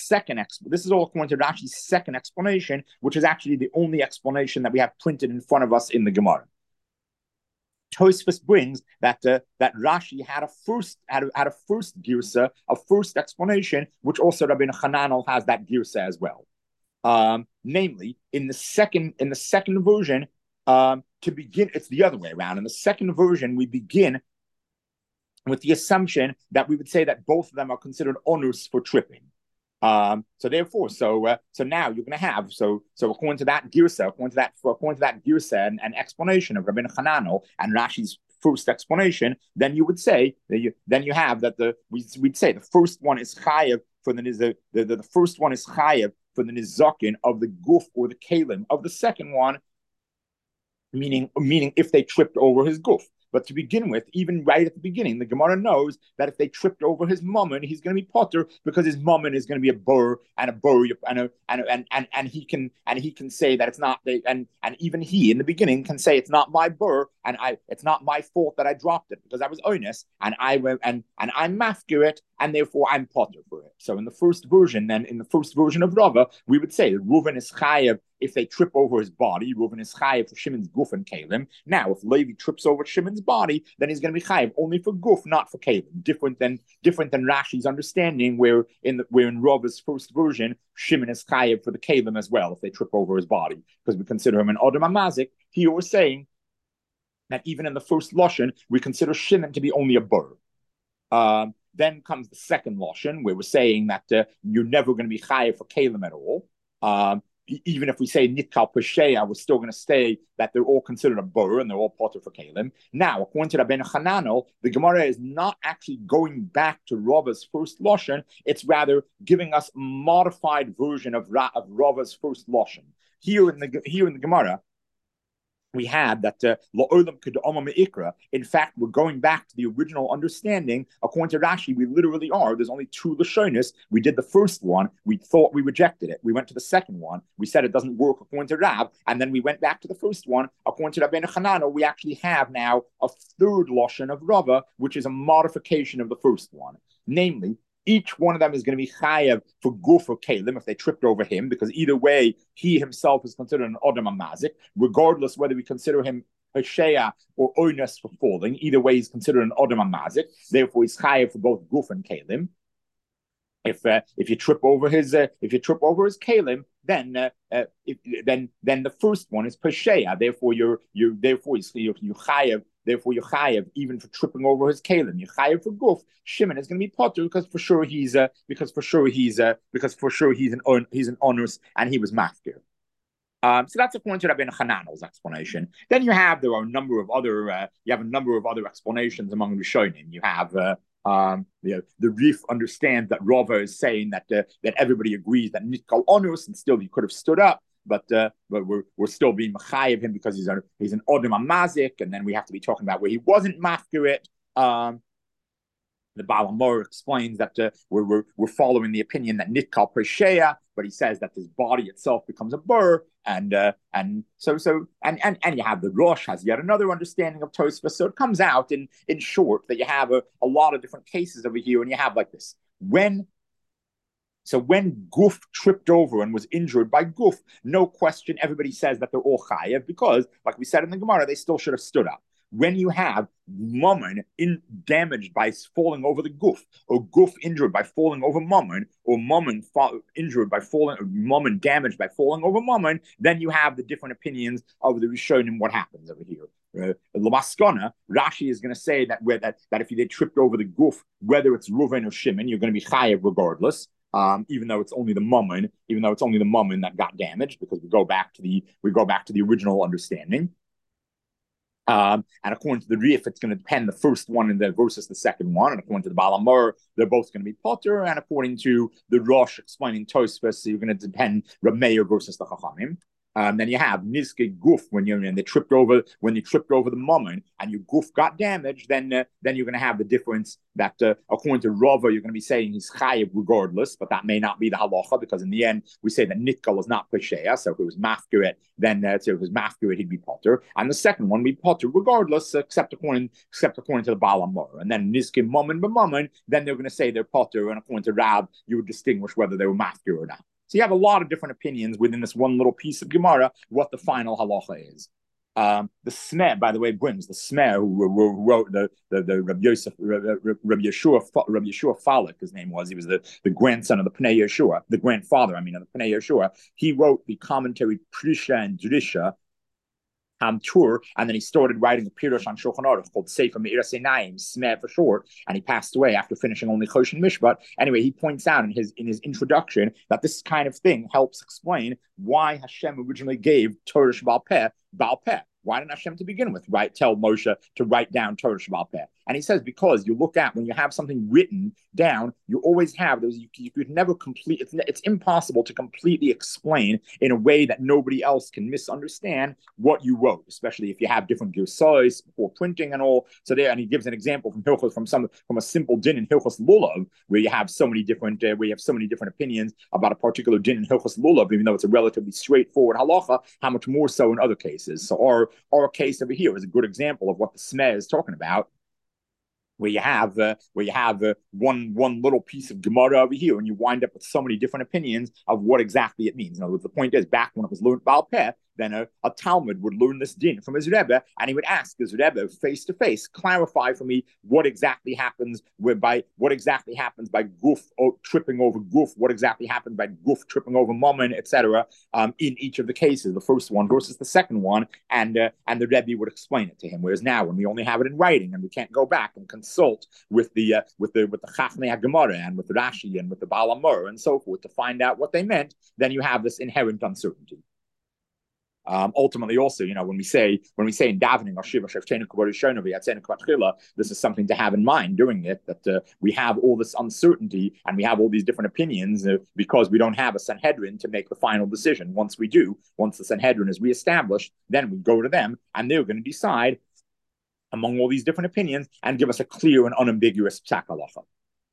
second explanation, which is actually the only explanation that we have printed in front of us in the Gemara. Tosfos brings that Rashi had a first girsa, a first explanation, which also Rabbeinu Hananel has that girsa as well. Namely, in the second version, to begin, it's the other way around. In the second version, we begin with the assumption that we would say that both of them are considered onus for tripping. So now you're going to have according to that girsa, according to that girsa and explanation of Rabbeinu Hananel and Rashi's first explanation, then you would say that we'd say the first one is chayev for the first one is chayev for the nizakin of the guf or the kalim of the second one, meaning if they tripped over his guf. But to begin with, even right at the beginning, the Gemara knows that if they tripped over his mammon, he's going to be potter, because his mammon is going to be a burr and he can say that it's not, and even he in the beginning can say it's not my burr and it's not my fault that I dropped it because I was honest and I'm mafkir it and therefore I'm potter for it. So in the first version of Rava, we would say that Reuven is chayev if they trip over his body. Reuven is chayev for Shimon's guf and kalim. Now, if Levi trips over Shimon's body, then he's going to be chayev only for guf, not for kalim. Different than Rashi's understanding, where in Rava's first version, Shimon is chayev for the kalim as well if they trip over his body, because we consider him an Adam Amazik. Here we're saying that even in the first lashon, we consider Shimon to be only a burr. Then comes the second lashon, where we're saying that you're never going to be chayev for kalim at all. Even if we say nitkal pesheya, we're still going to say that they're all considered a burr and they're all potter for kalim. Now, according to Rabbeinu Hananel, the Gemara is not actually going back to Rava's first lashon; it's rather giving us a modified version of Rava's first lashon. Here in the Gemara, we had that la'olam ked'ama me'ikra. In fact, we're going back to the original understanding. According to Rashi, we literally are. There's only two lashonis. We did the first one. We thought we rejected it. We went to the second one. We said it doesn't work according to Rab, and then we went back to the first one. According to Rabbeinu Hananel, we actually have now a third lashon of Rava, which is a modification of the first one. Namely, each one of them is going to be chayav for guf or kalim if they tripped over him, because either way, he himself is considered an Adam Amazik, regardless whether we consider him Pesheya or Oinus for falling. Either way, he's considered an Adam Amazik. Therefore, he's chayav for both guf and kalim. If you trip over his kalim, then the first one is Pesheya. Therefore, you're chayav. Therefore, you're chayev even for tripping over his kalim. You're chayev for guf. Shimon is going to be potter because for sure he's an onus and he was mafkir. So that's according to Rabbeinu Hananel's explanation. Then there are a number of other explanations among Rishonim. You have the Rif understands that Rava is saying that everybody agrees that nitkal onus, and still he could have stood up. But we're still being machayev him because he's an Adam Amazik, and then we have to be talking about where he wasn't mafkir it. The Baal HaMor explains that we're following the opinion that nitkal pesheya, but he says that his body itself becomes a burr, and so you have the Rosh has yet another understanding of Tosfos. So it comes out in short that you have a lot of different cases over here, and you have like this when Guf tripped over and was injured by Guf, no question, everybody says that they're all chayev because, like we said in the Gemara, they still should have stood up. When you have mammon damaged by falling over the Guf, or Guf injured by falling over mammon, or mammon damaged by falling over mammon, then you have the different opinions of the Rishonim what happens over here. Lamaskana, Rashi is going to say that if they tripped over the Guf, whether it's Reuven or Shimon, you're going to be chayev regardless. Even though it's only the mammon that got damaged, because we go back to the original understanding. And according to the Rif, it's going to depend the first one versus the second one. And according to the Baal HaMor, they're both going to be potter. And according to the Rosh explaining Tosfos, so you're going to depend Rav Meir versus the Chachamim. Then you have nizke guf when they tripped over the moment and your guf got damaged. Then you're going to have the difference that according to Rava you're going to be saying he's chayiv regardless, but that may not be the halacha because in the end we say that nitkal is not pesheya. So if it was mafkirit, then if it was mafkirit he'd be potter, and the second one be potter regardless, except according to the Baal Amor. And then nizke moment b'momen, then they're going to say they're potter, and according to Rab you would distinguish whether they were mafkirit or not. So you have a lot of different opinions within this one little piece of Gemara what the final halacha is. The Smer, by the way, brings the Smer who wrote the Rabbi Yeshua Falak, his name was. He was the grandson of the Pnei Yeshua, the grandfather, of the Pnei Yeshua. He wrote the commentary Prisha and Drisha tour, and then he started writing a pirush on Shulchan Aruch called Sefer Me'iras Einayim, Smer for short, and he passed away after finishing only Choshen Mishpat. Anyway, he points out in his introduction that this kind of thing helps explain why Hashem originally gave Torah Sheba'al Peh. Why didn't Hashem to begin with tell Moshe to write down Torah Sheba'al Peh? And he says because you look at when you have something written down, you always have those. You could never complete. It's impossible to completely explain in a way that nobody else can misunderstand what you wrote, especially if you have different girsos before printing and all. So there, and he gives an example from Hilchos from a simple din in Hilchos Lulav, where you have so many different opinions about a particular din in Hilchos Lulav, even though it's a relatively straightforward halacha. How much more so in other cases? So our case over here is a good example of what the Smeh is talking about, where you have one little piece of Gemara over here, and you wind up with so many different opinions of what exactly it means. In other words, the point is, back when it was learned Baal Peh, then a Talmud would learn this din from his Rebbe, and he would ask his Rebbe face to face, clarify for me what exactly happens by guf tripping over guf, what exactly happens by guf tripping over mammon, etc. In each of the cases, the first one versus the second one, and the Rebbe would explain it to him. Whereas now, when we only have it in writing and we can't go back and consult with the Chachmei HaGemara and with Rashi and with the Baal Amor and so forth to find out what they meant, then you have this inherent uncertainty. Ultimately, also, when we say in davening, this is something to have in mind doing it, that we have all this uncertainty and we have all these different opinions because we don't have a Sanhedrin to make the final decision. Once the Sanhedrin is reestablished, then we go to them and they're going to decide among all these different opinions and give us a clear and unambiguous psak halacha.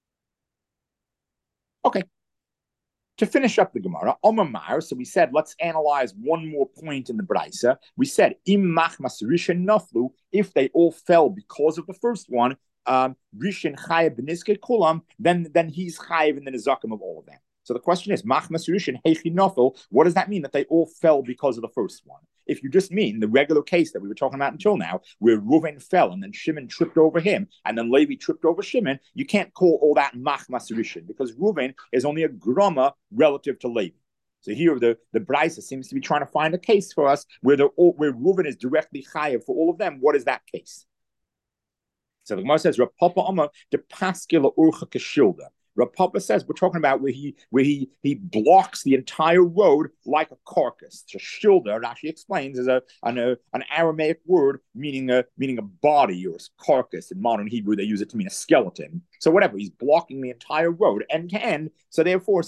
Okay. To finish up the Gemara, Omar, so we said, let's analyze one more point in the Braisa. We said, Im machmas rishon naflu, if they all fell because of the first one, rishon chayev b'nizkei kulam, then he's chayev in the nizakim of all of them. So the question is, machmas rishon heichi nafel, what does that mean that they all fell because of the first one? If you just mean the regular case that we were talking about until now, where Reuven fell and then Shimon tripped over him and then Levi tripped over Shimon, you can't call all that machmas rishon because Reuven is only a grama relative to Levi. So here the Braisa seems to be trying to find a case for us where Reuven is directly chayev for all of them. What is that case? So the Gemara says, Rav Papa Amar de paskila urcha keshilda. Rav Papa says we're talking about where he blocks the entire road like a carcass. So shilda, Rashi explains, is an Aramaic word meaning a body or a carcass. In modern Hebrew, they use it to mean a skeleton. So whatever, he's blocking the entire road end to end. So therefore,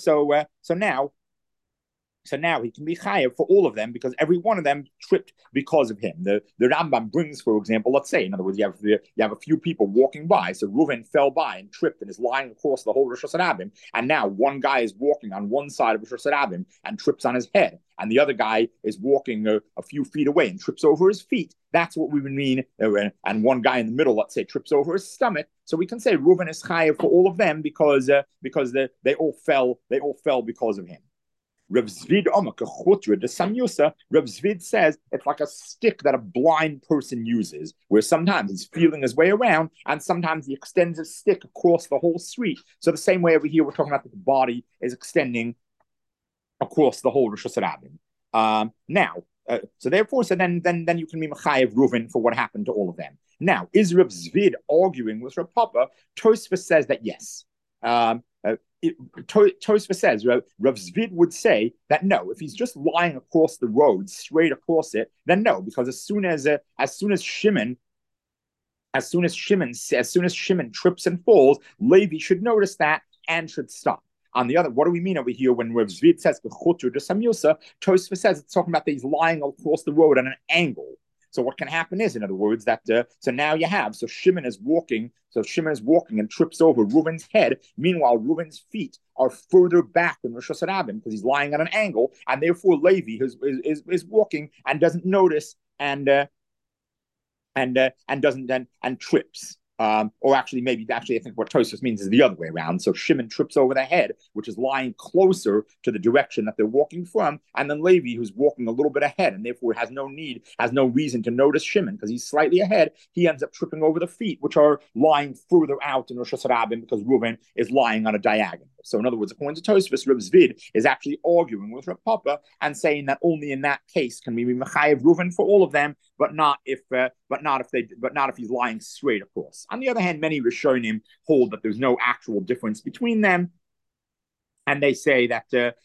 so now he can be chayav for all of them because every one of them tripped because of him. The Rambam brings, for example, let's say, in other words, you have a few people walking by. So Reuven fell by and tripped and is lying across the whole Rosh Hashanah. And now one guy is walking on one side of Rosh Hashanah and trips on his head. And the other guy is walking a few feet away and trips over his feet. That's what we would mean. And one guy in the middle, let's say, trips over his stomach. So we can say Reuven is chayav for all of them because they all fell because of him. Rav Zvid Rav Zvid says it's like a stick that a blind person uses, where sometimes he's feeling his way around and sometimes he extends his stick across the whole street. So the same way over here, we're talking about that the body is extending across the whole Rosh Hashanah. So then you can be Mechayev Reuven for what happened to all of them. Now, is Rav Zvid arguing with Rav Papa? Tosfos says that yes. Tosfos says Rav Zvid would say that no, if he's just lying across the road, straight across it, then no, because as soon as Shimon trips and falls, Levi should notice that and should stop. On the other, what do we mean over here when Rav Zvid says Bechutur de Samyusa? Tosfos says it's talking about that he's lying across the road at an angle. So what can happen is, in other words, that so now you have Shimon is walking. So Shimon is walking and trips over Reuven's head. Meanwhile, Reuven's feet are further back than Rosh Hashanah because he's lying at an angle, and therefore Levi is walking and doesn't notice and doesn't then and trips. Or actually, I think what Tosfos means is the other way around. So Shimon trips over the head, which is lying closer to the direction that they're walking from, and then Levi, who's walking a little bit ahead, and therefore has no reason to notice Shimon because he's slightly ahead. He ends up tripping over the feet, which are lying further out in Rosh Hashanah because Reuven is lying on a diagonal. So in other words, according to Tosfos, Reb Zvid is actually arguing with Reb Papa and saying that only in that case can we be mechayev Reuven for all of them, but not if he's lying straight across. On the other hand, many Rishonim hold that there's no actual difference between them, and they say that, the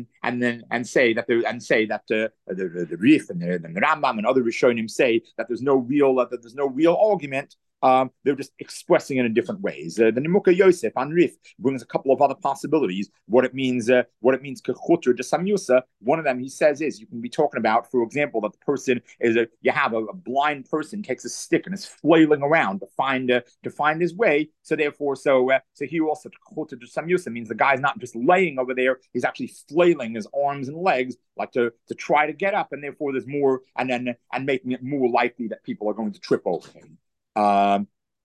Rif and the Rambam and other Rishonim say that there's no real argument. They're just expressing it in different ways. The Nimuka Yosef on Rif brings a couple of other possibilities. What it means kechutur de samyusa. One of them he says is you can be talking about, for example, that the person you have a blind person takes a stick and is flailing around to find his way. So therefore, here also kechutur de samyusa means the guy's not just laying over there; he's actually flailing his arms and legs like to try to get up, and therefore there's more and making it more likely that people are going to trip over him. So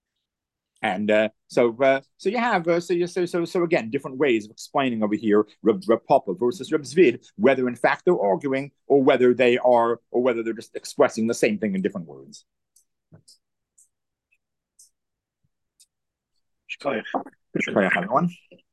you have again different ways of explaining over here Reb Papa versus Reb Zvid, whether in fact they're arguing or whether they're just expressing the same thing in different words. Shkoyach, everyone.